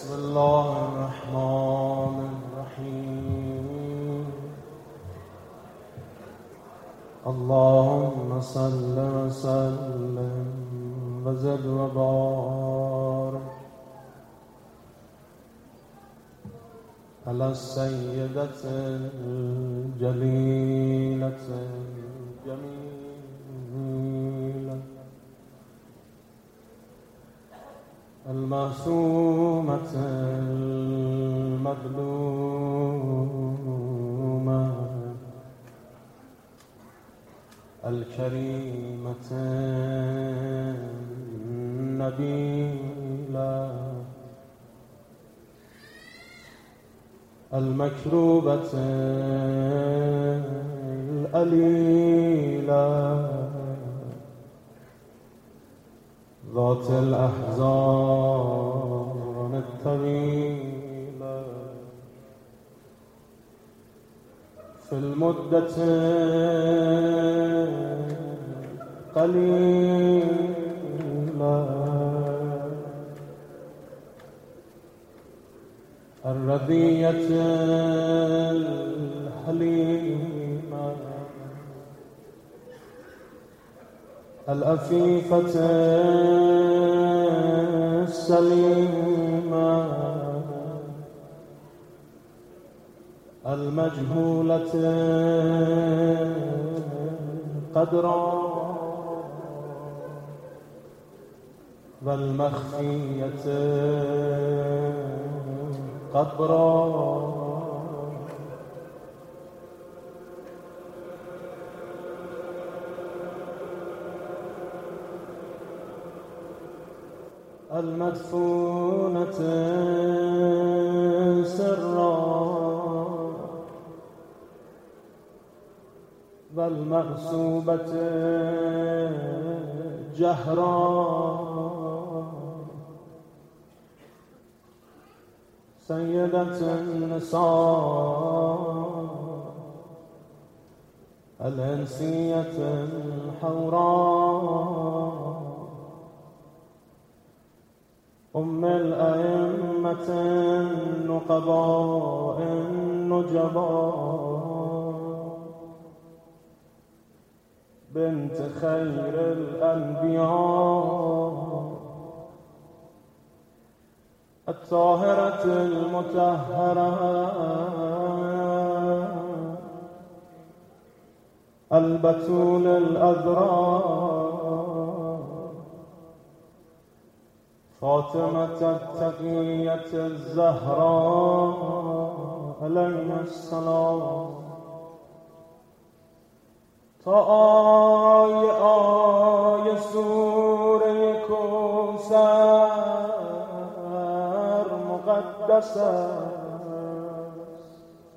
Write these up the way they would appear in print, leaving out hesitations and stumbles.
بسم الله الرحمن الرحیم. اللهم صل وسلم وزد وبارك على السيدة الجليلة الجميلة المعصومة المظلومة الكريمة النبيلة المكروبة الأليلة ذات الأحزان الطويلة في المدة قليلة الرضية الحليمة الأفيفة السليمة المجهولة قدرا والمخفية قبرا المدفونة سرا والمغصوبة جهرا سيدة النساء الأنسية الحوراء أم الأئمة النقباء النجباء بنت خير الأنبياء الطاهرة المطهرة البتول الأذراء فاطمة التقية الزهراء عليها السلام. تا آی سوره کوثر مقدس است،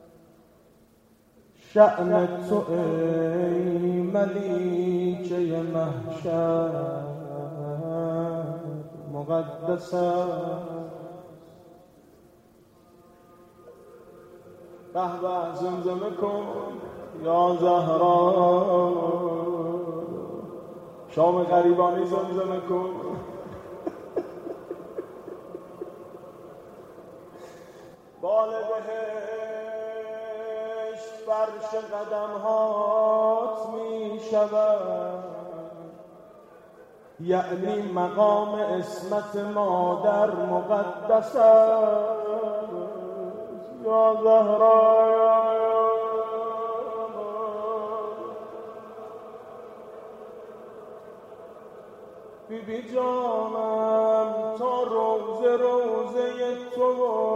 شأن تو ای ملیکه محشر مقدس است. به به زمزمه کن یا زهرا، شام غریبانی زمزمه کن. بال بهشت فرش قدمهات می شود، یعنی مقام عصمت مادر مقدس است. یا زهرا بی بی جانم، تا روزه تو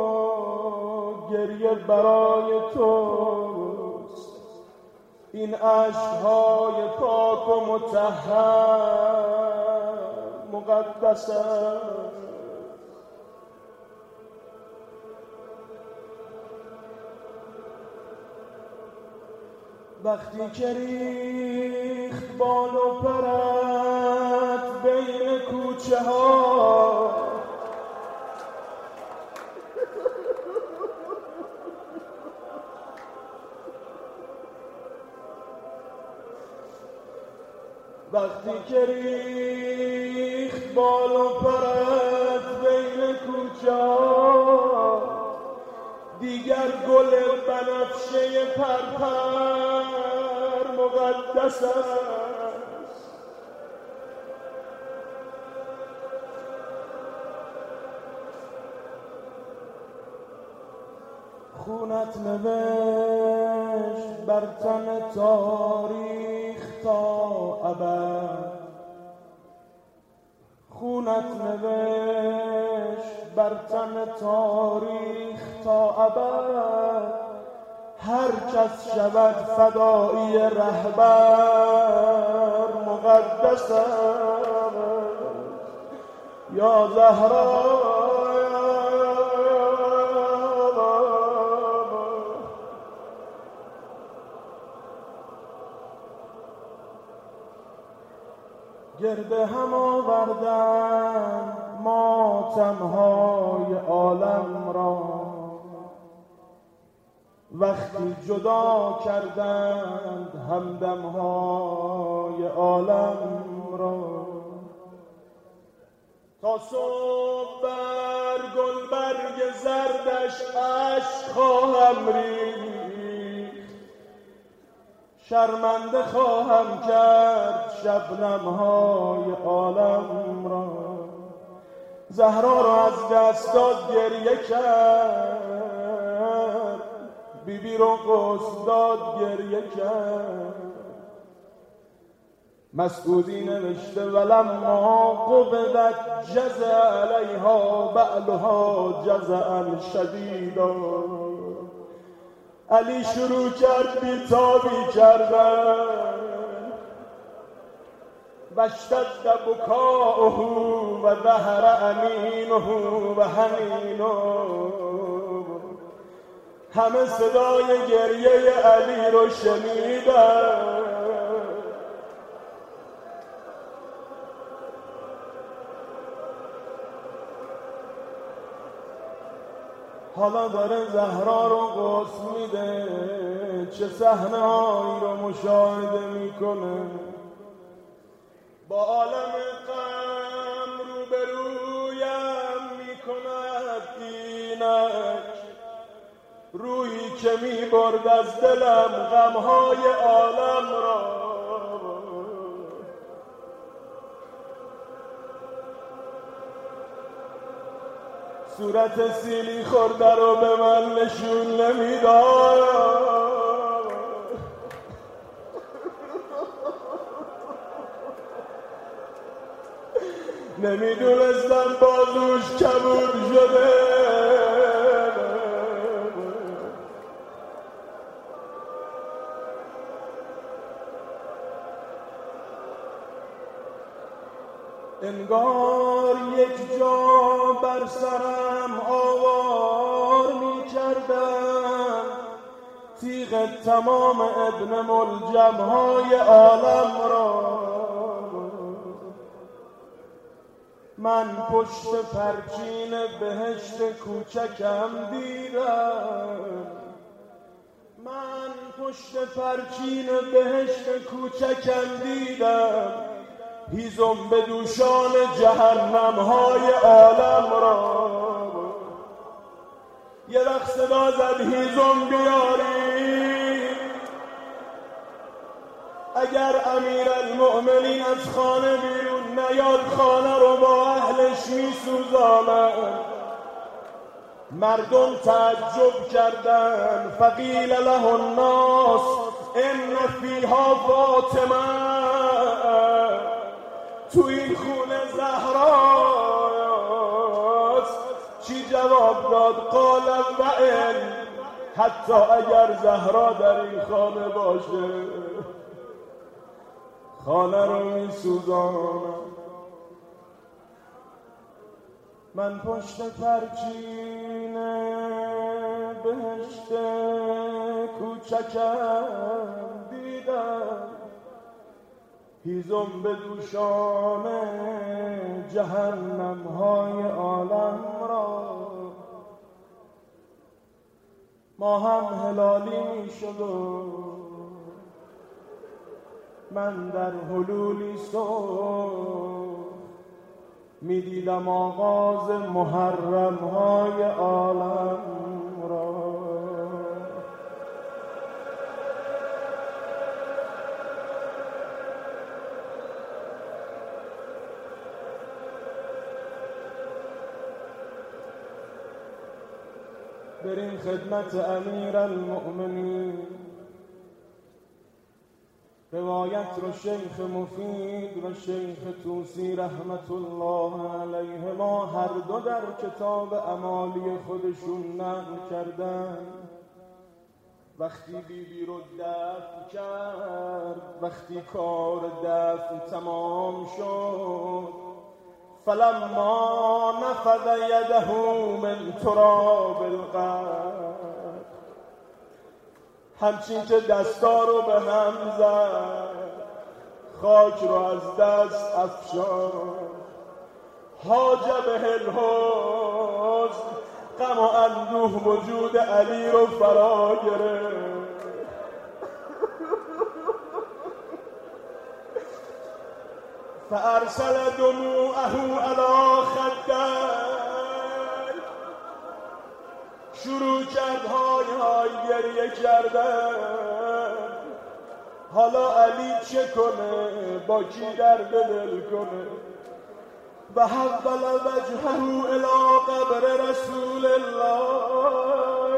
گریه برای توست. این عشق‌های پاک و مطهر مقدس است. وقتی که ریخت بال و پرت بین کوچه ها، وقتی که ریخت بال و پرت بین کوچه ها، دیگر گل بنفشه پرپر مقدس است. خونت نوشت بر تن تاریخ تا ابد، خونت نوشت بر تن تاریخ تا ابد. هر کس شود فدایی رهبر مقدس است. یا زهرا گرد هم آوردن ماتم‌های عالم را، وقتی جدا کردند همدم‌های عالم را. تا صبح بر گلبرگ زردش اشک خواهم ریخت، شرمنده خواهم کرد شبنم‌های عالم را. زهرا را از دست داد گریه کرد، بیبی رو غسل داد گریه کرد. مسعودی نوشته ولما قبضت جزع علیها بعلها جزعا شدیدا. علی شروع کرد بیتابی کردن، و اشتد بکاؤه و ظهر انینه و حنینه. همه صدای گریه علی رو شنیدن. حالا داره زهرا رو غسل میده، چه صحنه‌هایی رو مشاهده میکنه. با عالم غم روبرویم میکند اینک، رویی که میبرد از دلم غمهای عالم را. صورت سیلی خورده رو به من نشون نمیداد. نمیدونستم بازوش کبود شده. انگار یک جا بر سرم آوار می کردن، تیغ تمام ابن ملجم‌های عالم را. من پشت پرچین بهشت کوچکم دیدم، من پشت پرچین بهشت کوچکم دیدم، هیزم به دوشان جهنم‌های عالم را. یه وقت صدا زد هیزم بیاری، اگر امیرالمؤمنین از خانه بیرون نیاد خانه رو با اهلش میسوزانند. مردم تعجب کردند. فقیل له الناس ان فیها فاطمه، تو این خونه زهراست. چی جواب داد؟ قال و ان، حتی اگر زهرا در این خانه باشه خانه رو می سوزانم. من پشت پرچین بهشت کوچکم دیدم، هیزم به دوشان جهنم‌های عالم را. ما هم هلالی می شد و من در حلولی صبح می دیدم آغاز محرم‌های عالم را. بریم خدمت امیر المؤمنین. روایت رو شیخ مفید و شیخ توسی رحمت الله علیه ما هر دو در کتاب اعمالی خودشون نقل کردن. وقتی بیبی رو دفن کرد، وقتی کار دفن تمام شد، فلما نفذ یده من تراب القبر، همچین که دستا رو به هم زد، خاک رو از دست افشاند، حاجب الحزن، غم و اندوه وجود علی رو فرا گرفت. فارسل دموعه علی خدیه، شروع کرد های گریه کردن. حالا علی چه کنه؟ با کی درد دل کنه؟ و حول وجهه الی قبر رسول الله،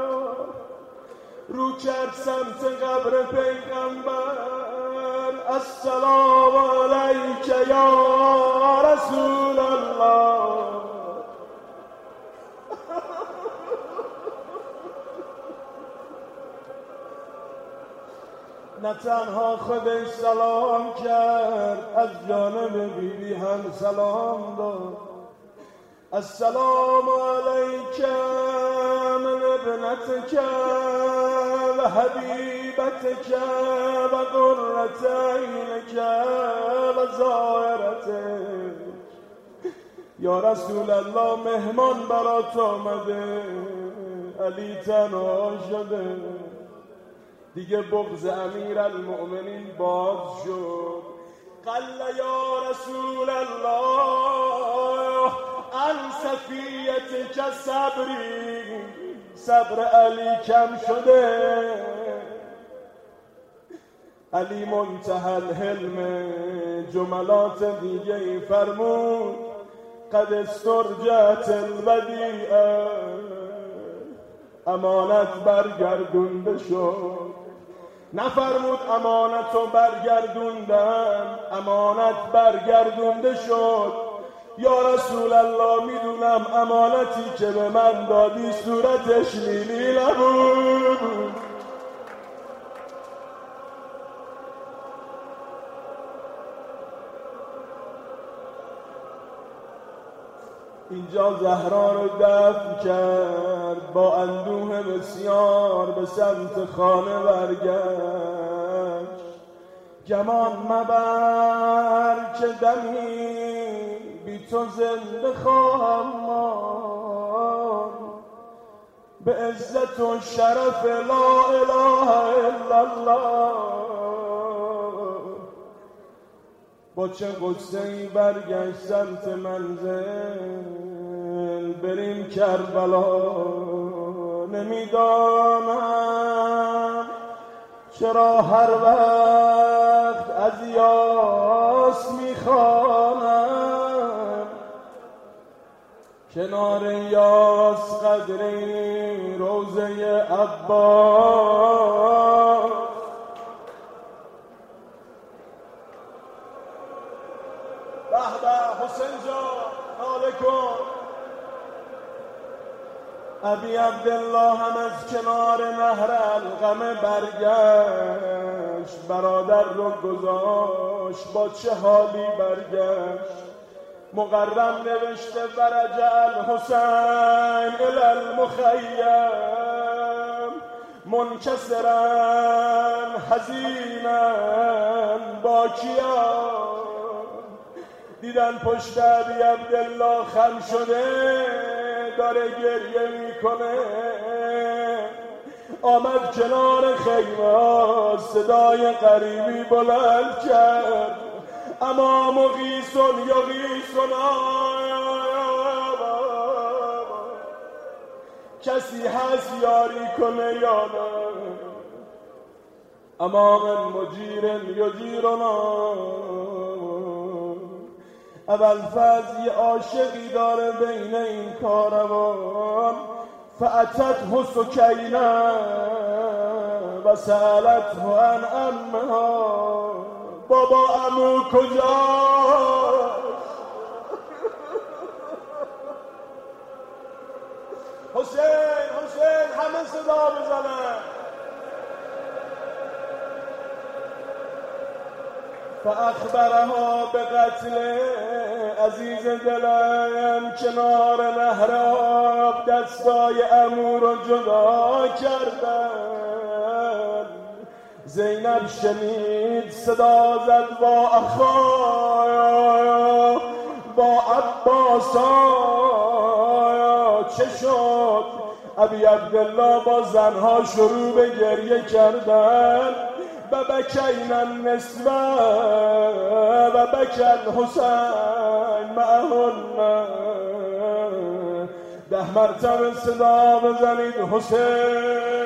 رو کرد سمت قبر پیغمبر. السلام علیک یا رسول الله. نه تنها خودش سلام کرد، از جانب بیبی هم سلام داد. السلام علیک من ابنتک و حبیبتک و قرة عینک و زائرتک. یا رسول الله، مهمان برات آمده، علی تنها شده. دیگه بغض امیر المؤمنین باز شد. قال یا رسول الله عن صفیتک صبری، صبر علی کم شده. علی منتهى الحلم جملات دیگه ای فرمود. قد استرجعت الودیعه، امانت برگردونده شد. نفرمود امانت رو برگردوندم، امانت برگردونده شد. یا رسول الله، میدونم امانتی که به من دادی صورتش لیلی نبود. اینجا زهرا رو دفن کرد، با اندوه بسیار به سمت خانه برگشت. گمان مبر که دمی بی تو زنده خواهم ماند، به عزت و شرف لا اله الا الله. با چه غصه‌ای برگشت سمت منزل. بریم کربلا. نمیدانم چرا هر وقت از یاس میخوانم، کنار یاس قدری روزه عباس. به به حسین جان، ناله کن. ابی عبدالله هم از کنار نهر القمه برگشت، برادر رو گذاشت. با چه حالی برگشت؟ مقرم نوشته ورجع الحسین الی المخیم منکسرا حزینا باکیا. دیدن پشت ابی عبدالله خم شده، داره گریه میکنه. آمد کنار خیمه، صدای غریبی بلند کرد. اما مغیثون یغیثنا، کسی هست یاری کنه یا نه؟ اما من مجیر یجیرنا. ابوالفضل یه عاشقی داره بین این کاروان، فأتته سکینه و سألته عن عمها. بابا عمو کجاست؟ حسین حسین همه صدا بزنن. فاخبرها به قتل عزیز دلم. کنار نهر آب دستای عمو رو جدا کردن. زینب شنید صدا زد با اخا با عباسا. چه شد؟ ابی عبدالله با زنها شروع به گریه کردن. و بکین النسوه و بکی الحسین معهن. 10 مرتبه صدا بزنید حسین.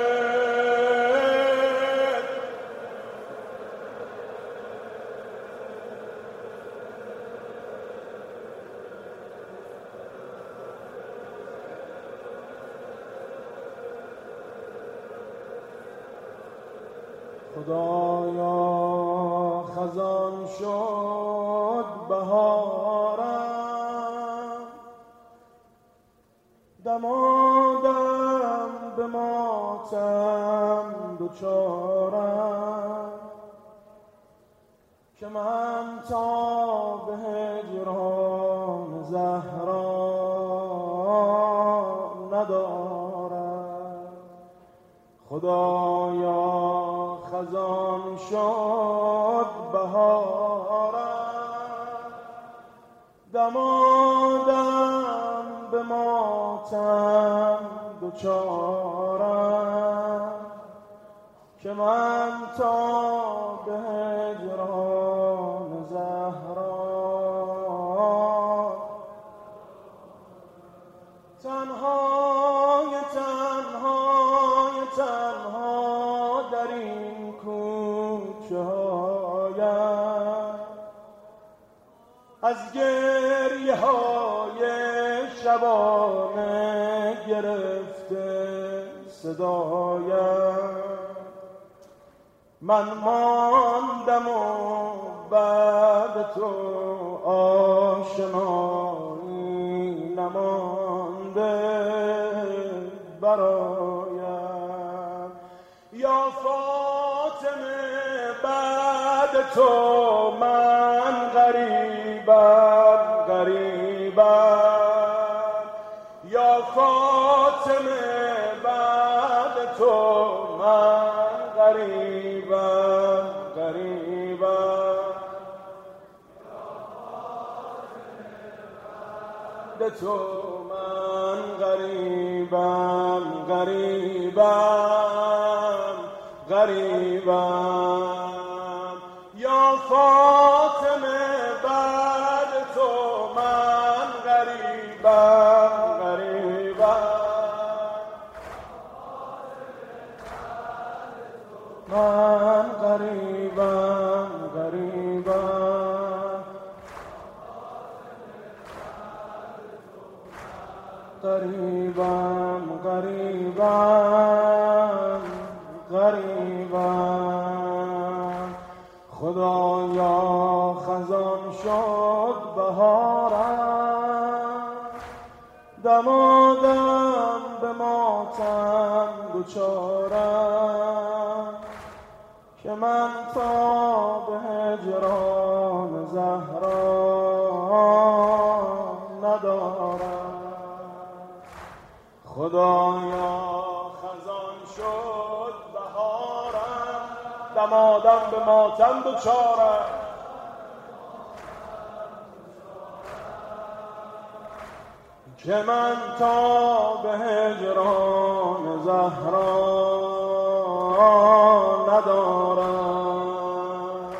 خدایا خزان شد بهارم. دمادم به ماتم دوچارم. که من تا به هجران زهرا ندارم. خدایا خزان شد بهارم. دمادم به ماتم دوچارم. که من تا به هجران زهرا تنهای در این کوچه هایم. از گریه های شبانه گرفته صدایم. من ماندم و بعد تو آشنایی نمانده برایم. یا فاطمه بعد تو من غریبم. یا فاطمه بعد تو من غریبم. بعد تو من غریبم. یا فاطمه بعد تو من غریبم. من غریبم. خدایا خزان شد بهارم. دمادم به ماتم دوچارم. که من تا به هجران زهرا ندارم. خدایا خزان شد بهارم. دمادم به ماتم دوچارم. که من تا به هجران زهرا ندارم.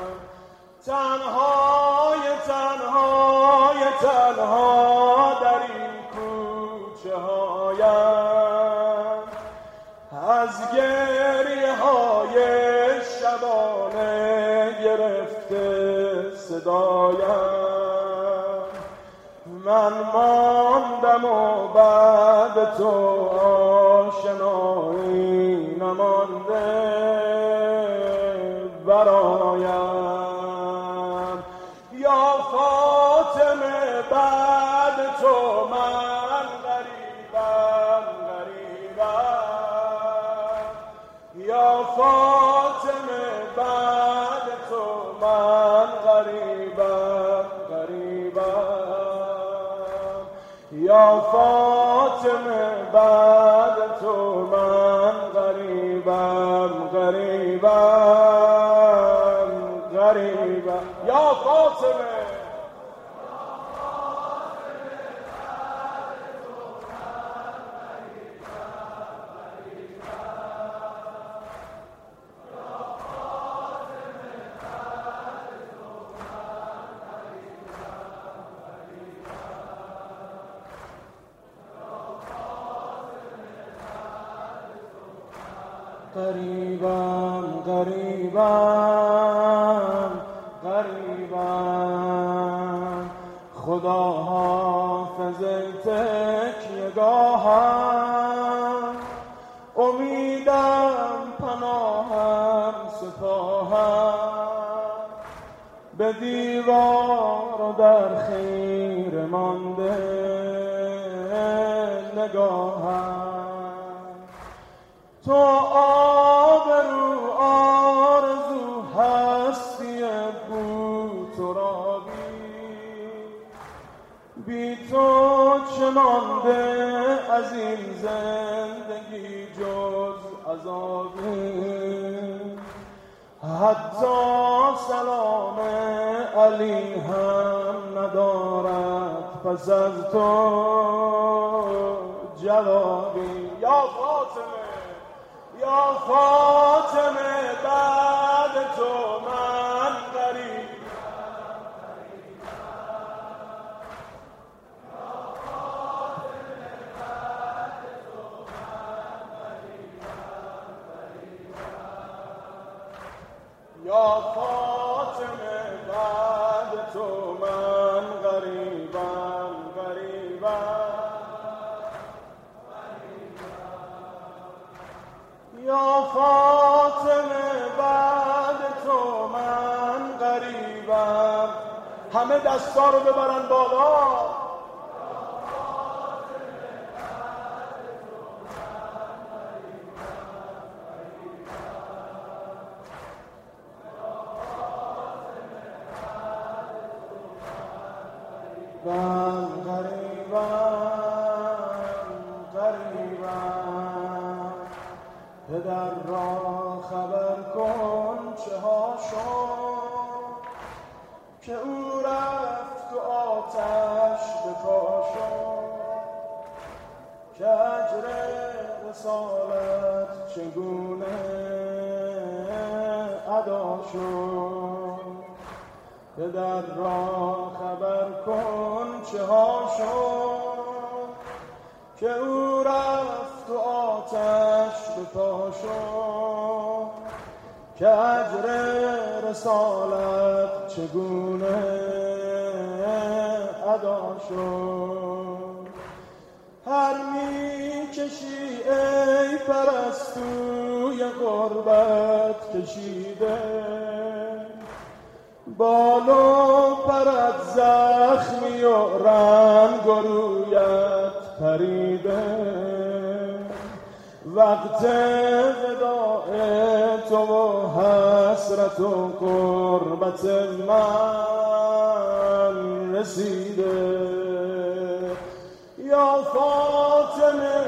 تنها در این کوچه هایم. از گریه های شبانه گرفته صدایم. من ماندم و بعد تو آشنایی نمانده برایم. یا فاطمه بعد تو من غریبم غریبم. یا فاطمه بعد تو من غریبم غریبم. یا فاطمه بعد تو من غریبم غریبم غریبم. یا فاطمه غریبم غریبم غریبم. خدا حافظ تکیه‌گاهم، امیدم پناهم سپاهم. به دیوار و در خیره مانده نگاهم. تو آبرو آرزو هستی بود تو را بی تو چه مانده از این زندگی جز عذابی. حتی سلام علی هم ندارد پس از تو جوابی. یا فاطمه یا فاطمه بعد تو من غریبم. یا فاطمه بعد تو من غریبم غریبم. یا فاطمه بعد تو من غریبم. همه دستا رو ببرن بالا. من غریبم غریبم. پدر را خبر کن چه ها شد که او رفت و آتش به پا شد. که اجر رسالت چگونه ادا شد. پدر را خبر کن چه ها شد که او رفت و آتش به پا شد. که اجر رسالت چگونه ادا شد. هر می کشی ای پرستوی غربت کشیده، بال و پرت زخمی و رنگ و رویت پریده. وقت وداع تو و حسرت و غربت من رسیده. یا فاطمه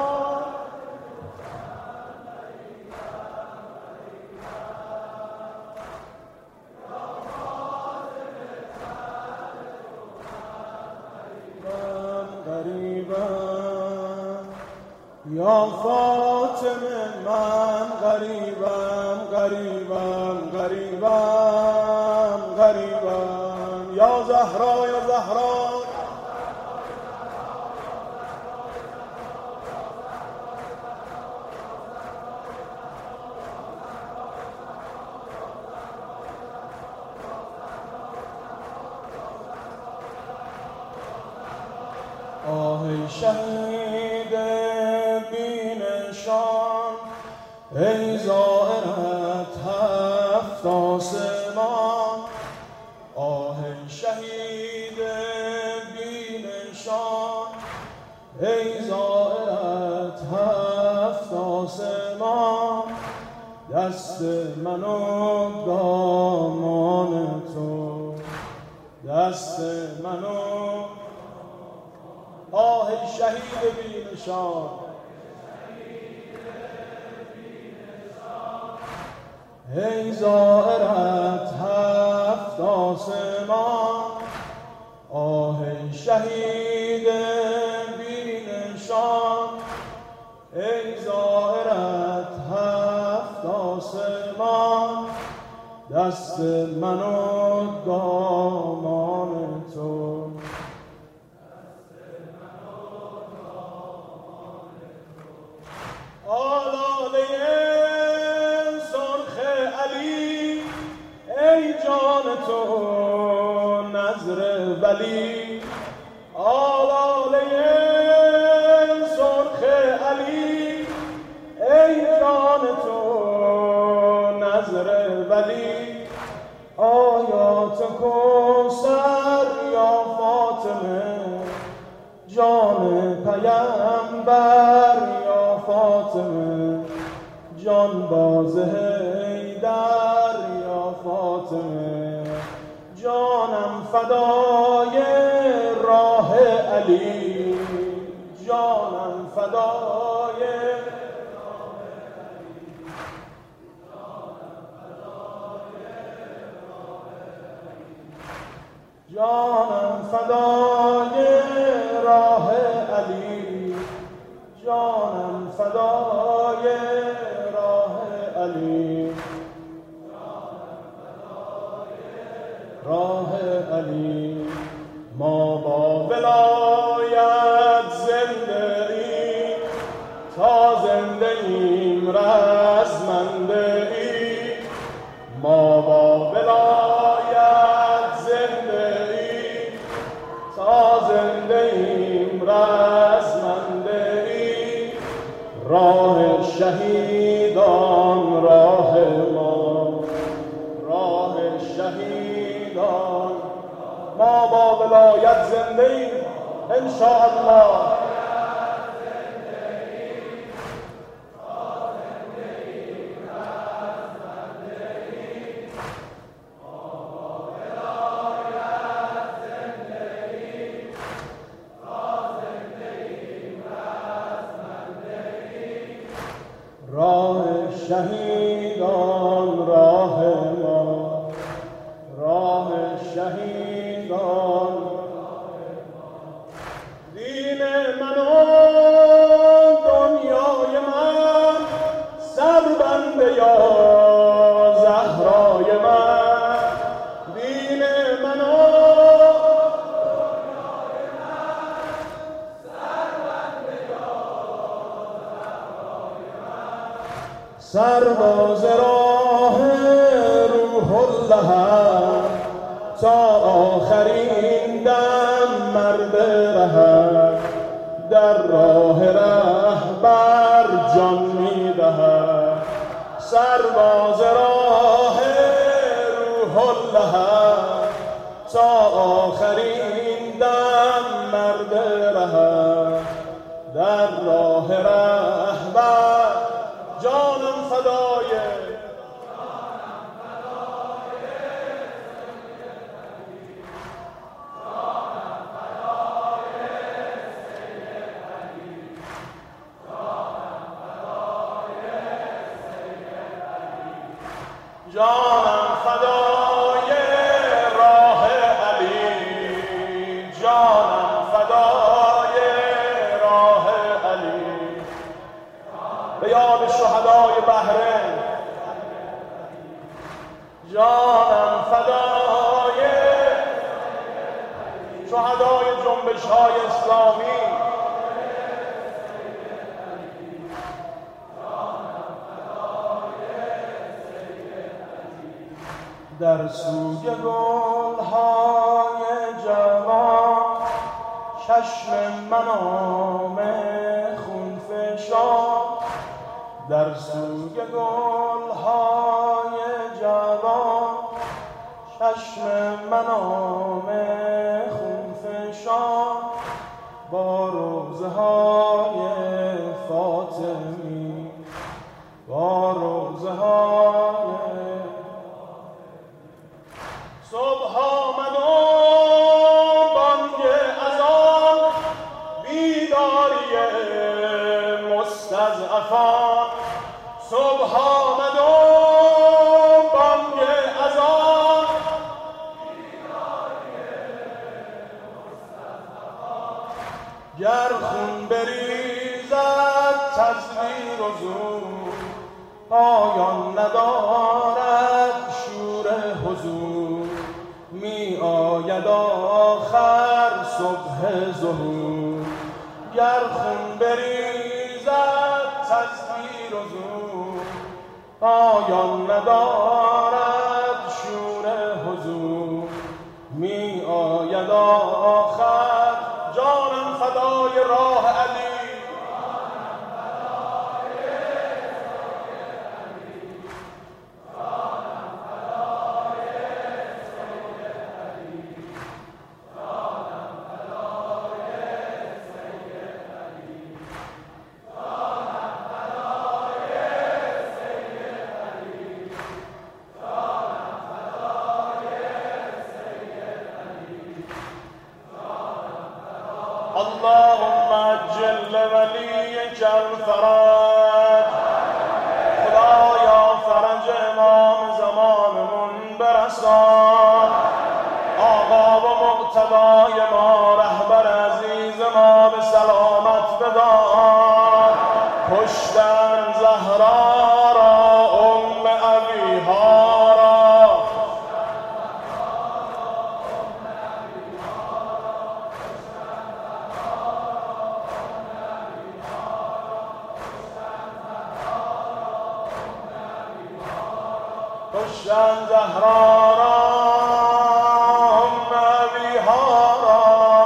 یا فاطمه من غریبم غریبم غریبم غریبم. یا زهرا یا زهرا. شهید بینشان ای زائرت هفت آسمان آه شهید بینشان ای زائرت هفت آسمان دست من و دامان تو دست من و آه شهید بینشان ای زائرت هفت آسمان آه شهید بینشان ای زائرت هفت آسمان دست من و دامان تو آلاله سرخ علی ای جان تو نظر ولی آلاله سرخ علی ای جان تو نظر ولی آیات کوثر یا فاطمه جان پیامبر یا فاطمه جان باز حیدر یا فاطمه جانم فدای راه علی جانم فدای جانم فدای راه علی جانم فدای راه علی راه علی ما با ولایت زنده ایم تا زنده ایم رزمنده ایم ما با ولایت زنده ایم تا زنده ایم رزمنده ایم راه شهیدان راه ما راه شهیدان ما با ولایت زنده ایم انشاءالله راه شهیدان راه ما راه شهیدان دین من و دنیای من سربنده یا زهرای من دین من و دنیای من سربنده یا زهرای من سرباز راه روح الله تا آخرین دم مرد رهد در راه رهبر جان می‌دهد سرباز راه روح الله تا آخرین دم مرد رهد در راه رهبر جانم فدای جانم فدای راه علی جانم فدای راه علی به یاد شهدای بحرین جانم فدای شهدای جنبش‌های اسلامی در سوی گل‌های جوان چشم من شام در سوی گلهای جوان چشم منام خونفشان با روزه های فاطمی با روزه های صبح آمد و بانگ اذان بیداری مستضعفان صبح آمد و بانگ اذان بیداری مستضعفان گر خون بریزد تزویر و زور پایان ندارد شور حضور می آید آخر صبح ظهور گر خون بریزد تزویر و زور پایان ندارد شور حضور می آید آخر جانم فدای راه علی اللهم عجل لوليك الفرج خدایا فرج امام زمانمون برسان آقا و مقتدای ما رهبر عزیز ما به سلامت بدار کشتن زهرا را ام ابیها کشتن زهرا را ام ابیها را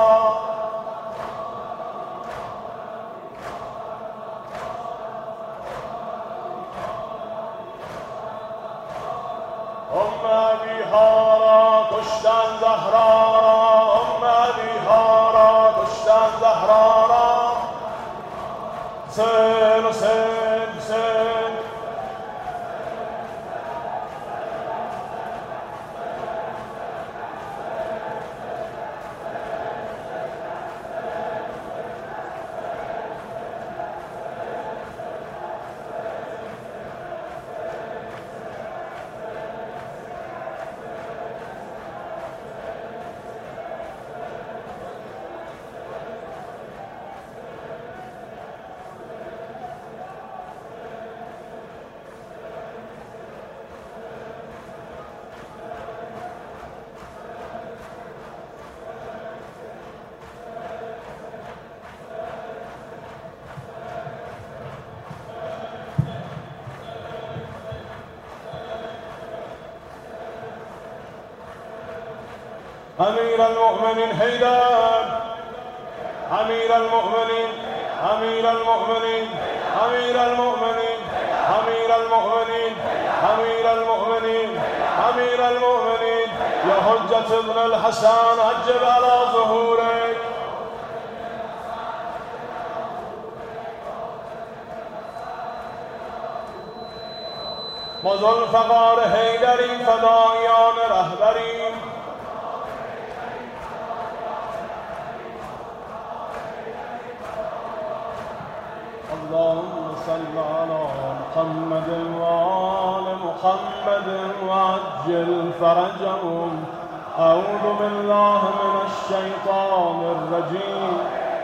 ام ابیها را کشتن زهرا را ام ابیها را کشتن زهرا را حسین حسین حسین أمير المؤمنين حيدر أمير المؤمنين أمير المؤمنين أمير المؤمنين أمير المؤمنين أمير المؤمنين أمير المؤمنين يا حجة ابن الحسن عجل على ظهورك ما ذوالفقار حیدری فدایان رهبریم اللهم صل على محمد وآل محمد وعجل فرجهم أعوذ بالله من الشيطان الرجيم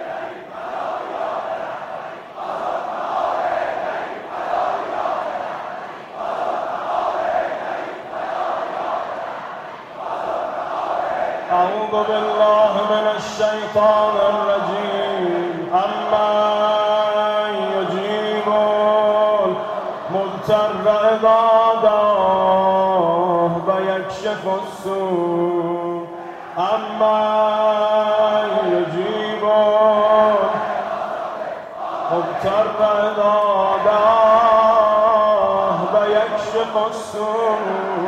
أعوذ بالله من الشيطان الرجيم أمن يجيب المضطر إذا دعاه ويكشف السوء أمن يجيب مبتر داده و یکشف السوء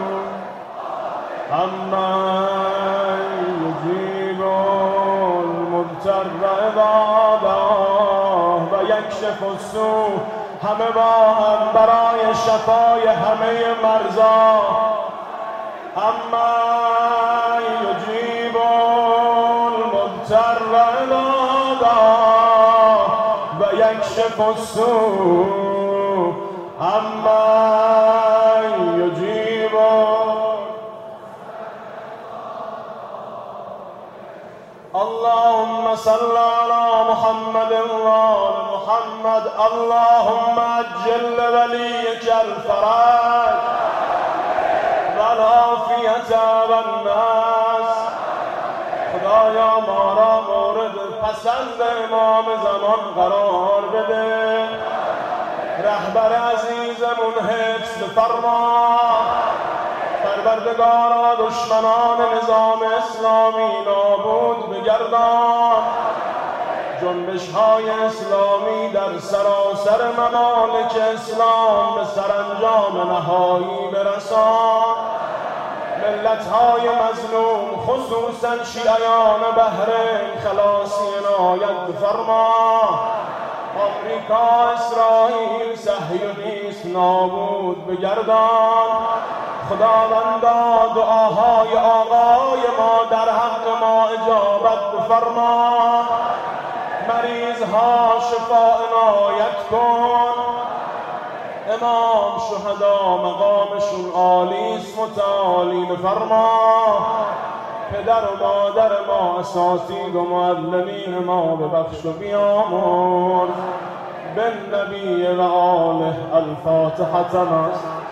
عمن یجیب المضطر اذا دعاه و یکشف السوء. همه با هم برای شفای همه مرزا. عمن یجیب المضطر اذا دعاه و یکشف السوء عمن یجیب. اللهم صل على محمد وآل محمد. اللهم عجل لوليك الفرج والعافية والناس. خدایا ما را مورد پسند امام زمان قرار بده. رهبر عزیزمون حفظ بفرما. پروردگارا دشمنان نظام اسلامی نابود بگردان. جنبش های اسلامی در سراسر ممالک اسلام به سرانجام نهایی برسان. ملت های مظلوم خصوصا شیعیان بحرین خلاصی عنایت بفرما. آمریکا، اسرائیل، صهیونیسم نابود بگردان. خداوندا دعاهای آقای ما در حق ما اجابت بفرما. مریضها شفا عنایت کن. امام شهدا مقامشون عالی است متعالی بفرما. پدر و مادر ما اساتید و معلمین ما ببخش و بیامرز. بالنبی و آله. الفاتحة.